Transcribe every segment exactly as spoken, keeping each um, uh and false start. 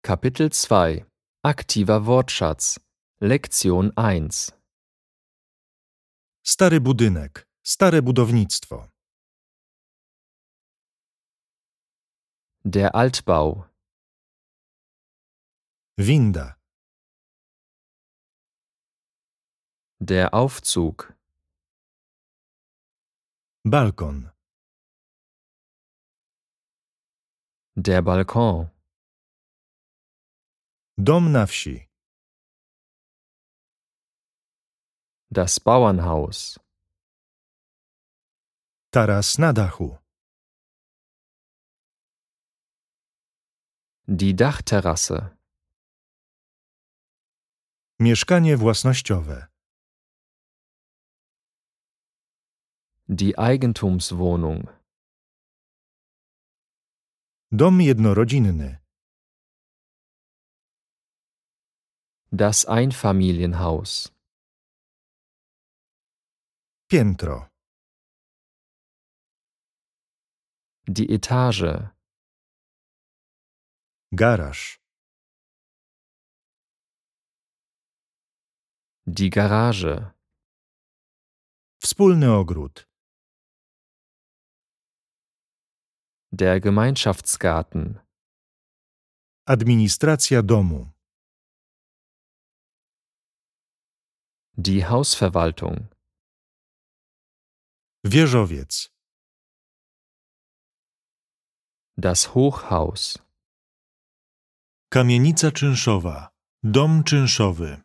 Kapitel zwei Aktiver Wortschatz Lektion eins Stary budynek, stare budownictwo. Der Altbau, Winda, der Aufzug, balkon, der Balkon, dom na wsi, das Bauernhaus, taras na dachu, die Dachterrasse, mieszkanie własnościowe, die Eigentumswohnung, dom jednorodzinny, das Einfamilienhaus, piętro, die Etage, garaż, die Garage, wspólny ogród, der Gemeinschaftsgarten, administracja domu, die Hausverwaltung, wieżowiec, das Hochhaus, kamienica czynszowa, dom czynszowy,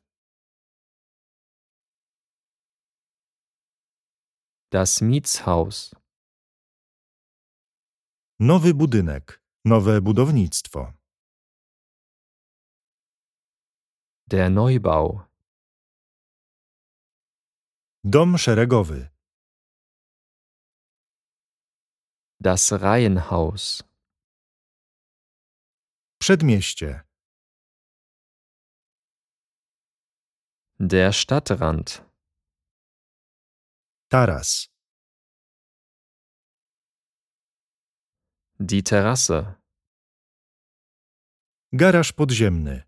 das Mietshaus, nowy budynek, nowe budownictwo, der Neubau, dom szeregowy, das Reihenhaus, przedmieście, der Stadtrand, taras, die Terrasse, garaż podziemny,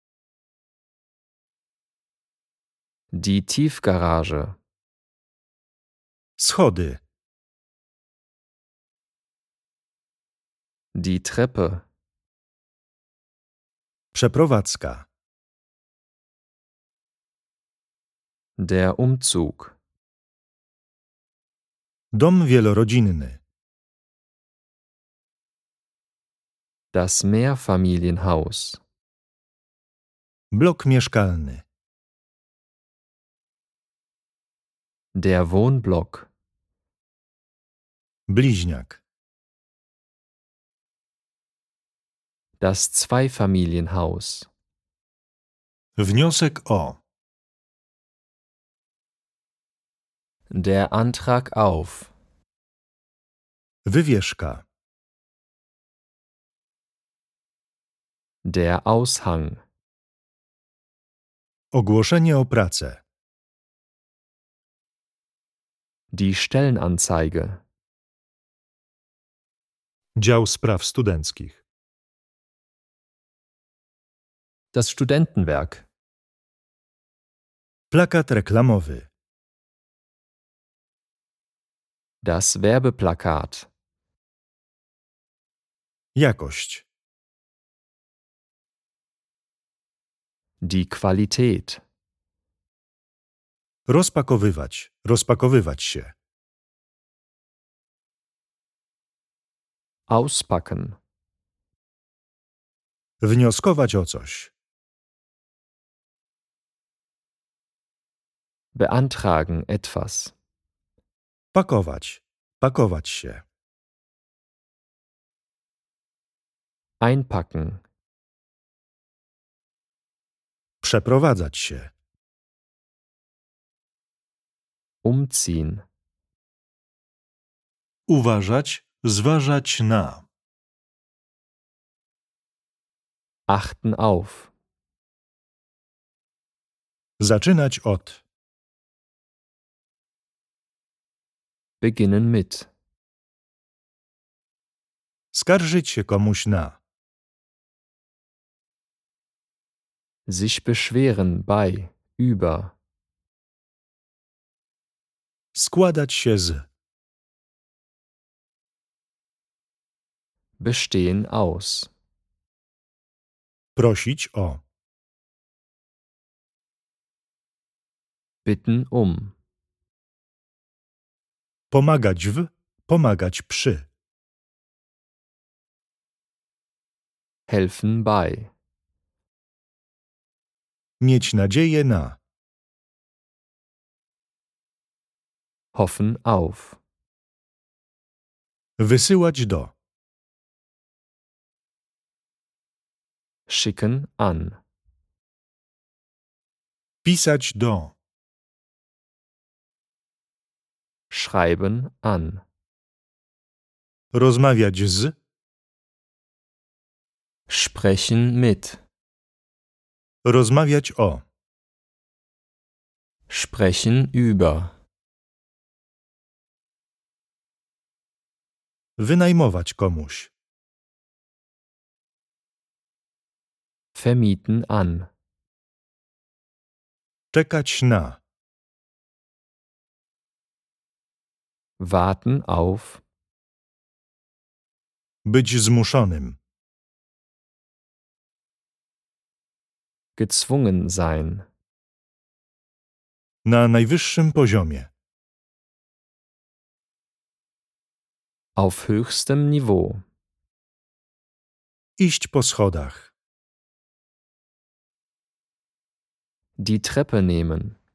die Tiefgarage, schody, die Treppe, przeprowadzka, der Umzug, dom wielorodzinny, das Mehrfamilienhaus, blok mieszkalny, der Wohnblock, bliźniak, das Zweifamilienhaus, wniosek o, der Antrag auf, wywieszka, der Aushang, ogłoszenie o pracę, die Stellenanzeige, dział spraw studenckich, das Studentenwerk, plakat reklamowy, das Werbeplakat, jakość, die Qualität, rozpakowywać, rozpakowywać się, auspacken, wnioskować o coś, beantragen etwas, pakować, pakować się, einpacken, przeprowadzać się, umziehen, uważać, zważać na, achten auf, zaczynać od, beginnen mit, skarżyć się komuś na, Sich beschweren bei, über. Składać się z. Bestehen aus. Prosić o. Bitten um. Pomagać w. Pomagać przy. Helfen bei. Mieć nadzieję na. Hoffen auf. Wysyłać do. Schicken an. Pisać do. Schreiben an. Rozmawiać z. Sprechen mit. Rozmawiać o. Sprechen über. Wynajmować komuś. Vermieten an. Czekać na. Warten auf. Być zmuszonym. Gezwungen sein. Na najwyższym poziomie. Auf höchstem Niveau. Iść po schodach. Die Treppe nehmen.